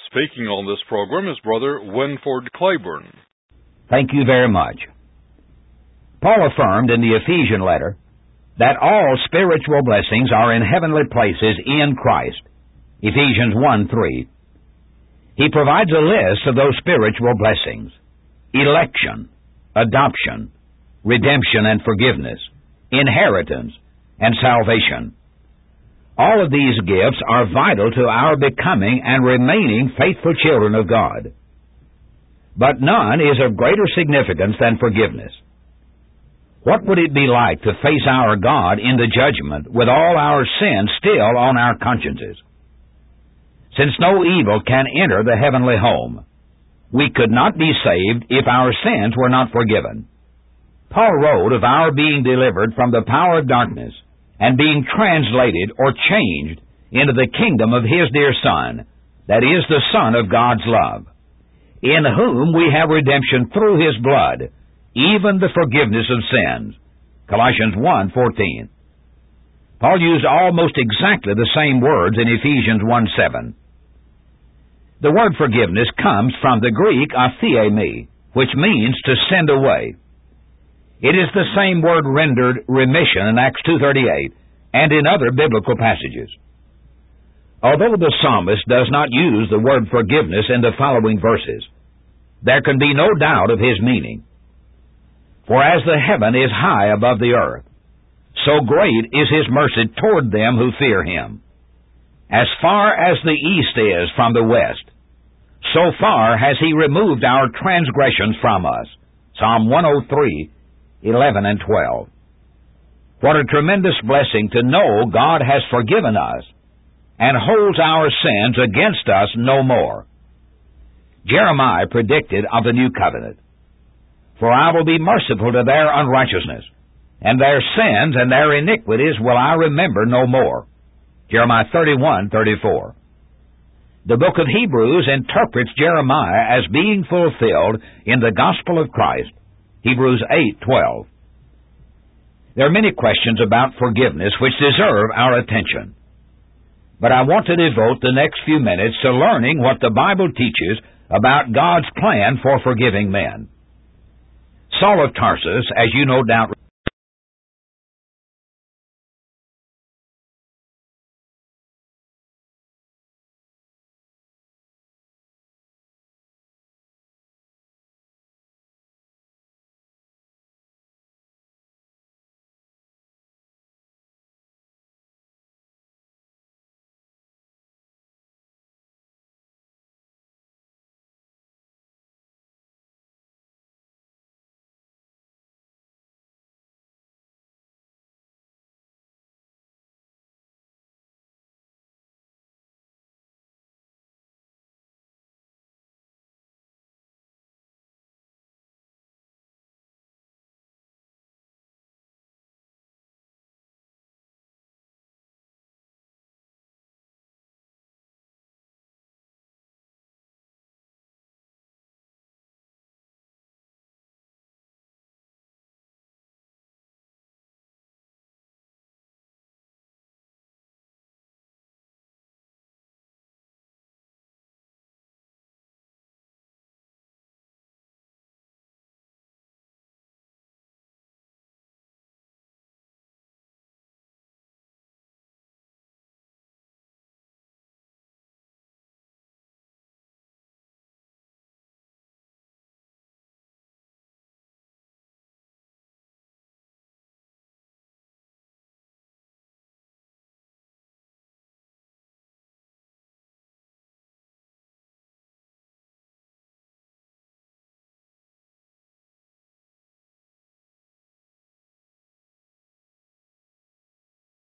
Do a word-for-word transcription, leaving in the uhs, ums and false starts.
Speaking on this program is Brother Winford Claiborne. Thank you very much. Paul affirmed in the Ephesian letter that all spiritual blessings are in heavenly places in Christ. Ephesians one three. He provides a list of those spiritual blessings: election, adoption, redemption and forgiveness, inheritance, and salvation. All of these gifts are vital to our becoming and remaining faithful children of God. But none is of greater significance than forgiveness. What would it be like to face our God in the judgment with all our sins still on our consciences? Since no evil can enter the heavenly home, we could not be saved if our sins were not forgiven. Paul wrote of our being delivered from the power of darkness and being translated or changed into the kingdom of His dear Son, that is the Son of God's love, in whom we have redemption through His blood, even the forgiveness of sins. Colossians one fourteen. Paul used almost exactly the same words in Ephesians one seven. The word forgiveness comes from the Greek aphiemi, which means to send away. It is the same word rendered remission in Acts two thirty-eight and in other biblical passages. Although the psalmist does not use the word forgiveness in the following verses, there can be no doubt of his meaning. For as the heaven is high above the earth, so great is His mercy toward them who fear Him. As far as the east is from the west, so far has He removed our transgressions from us. Psalm one oh three, eleven and twelve. What a tremendous blessing to know God has forgiven us and holds our sins against us no more. Jeremiah predicted of the new covenant, "For I will be merciful to their unrighteousness, and their sins and their iniquities will I remember no more." Jeremiah thirty-one thirty-four. The book of Hebrews interprets Jeremiah as being fulfilled in the gospel of Christ. Hebrews eight twelve. There are many questions about forgiveness which deserve our attention, but I want to devote the next few minutes to learning what the Bible teaches about God's plan for forgiving men. Saul of Tarsus, as you no doubt